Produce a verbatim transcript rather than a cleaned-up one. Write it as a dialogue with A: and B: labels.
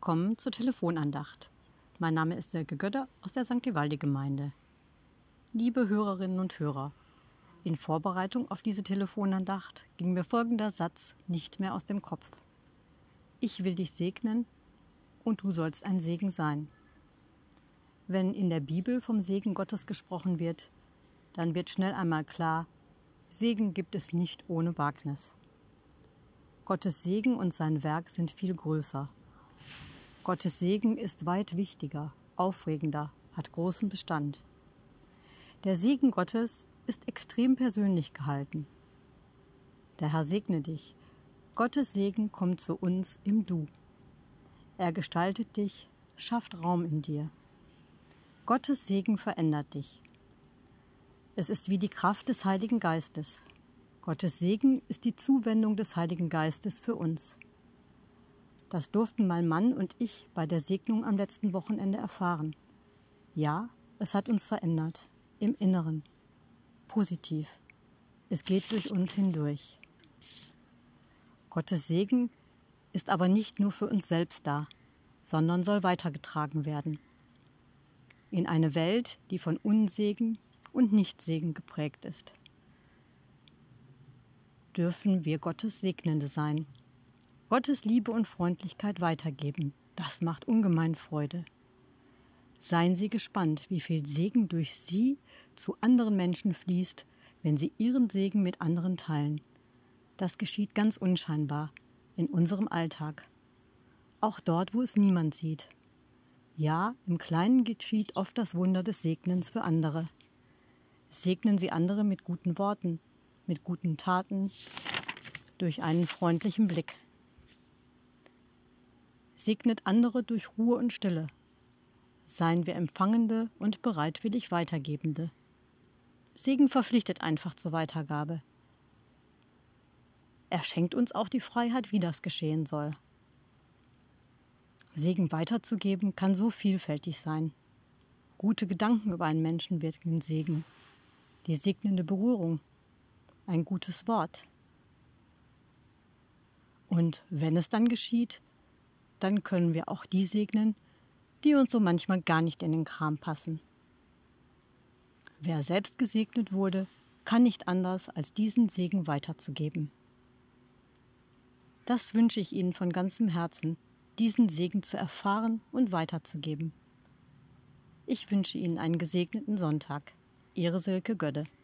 A: willkommen zur Telefonandacht. Mein Name ist Silke Gödde aus der Sankt Gemeinde. Liebe Hörerinnen und Hörer, in Vorbereitung auf diese Telefonandacht ging mir folgender Satz nicht mehr aus dem Kopf. Ich will dich segnen und du sollst ein Segen sein. Wenn in der Bibel vom Segen Gottes gesprochen wird, dann wird schnell einmal klar, Segen gibt es nicht ohne Wagnis. Gottes Segen und sein Werk sind viel größer. Gottes Segen ist weit wichtiger, aufregender, hat großen Bestand. Der Segen Gottes ist extrem persönlich gehalten. Der Herr segne dich. Gottes Segen kommt zu uns im Du. Er gestaltet dich, schafft Raum in dir. Gottes Segen verändert dich. Es ist wie die Kraft des Heiligen Geistes. Gottes Segen ist die Zuwendung des Heiligen Geistes für uns. Das durften mein Mann und ich bei der Segnung am letzten Wochenende erfahren. Ja, es hat uns verändert, im Inneren, positiv. Es geht durch uns hindurch. Gottes Segen ist aber nicht nur für uns selbst da, sondern soll weitergetragen werden. In eine Welt, die von Unsegen und Nichtsegen geprägt ist. Dürfen wir Gottes Segnende sein. Gottes Liebe und Freundlichkeit weitergeben. Das macht ungemein Freude. Seien Sie gespannt, wie viel Segen durch Sie zu anderen Menschen fließt, wenn Sie Ihren Segen mit anderen teilen. Das geschieht ganz unscheinbar in unserem Alltag. Auch dort, wo es niemand sieht. Ja, im Kleinen geschieht oft das Wunder des Segnens für andere. Segnen Sie andere mit guten Worten, mit guten Taten, durch einen freundlichen Blick. Segnet andere durch Ruhe und Stille. Seien wir Empfangende und bereitwillig Weitergebende. Segen verpflichtet einfach zur Weitergabe. Er schenkt uns auch die Freiheit, wie das geschehen soll. Segen weiterzugeben kann so vielfältig sein. Gute Gedanken über einen Menschen wirken Segen. Die segnende Berührung, ein gutes Wort. Und wenn es dann geschieht, dann können wir auch die segnen, die uns so manchmal gar nicht in den Kram passen. Wer selbst gesegnet wurde, kann nicht anders, als diesen Segen weiterzugeben. Das wünsche ich Ihnen von ganzem Herzen, diesen Segen zu erfahren und weiterzugeben. Ich wünsche Ihnen einen gesegneten Sonntag. Ihre Silke Gödde.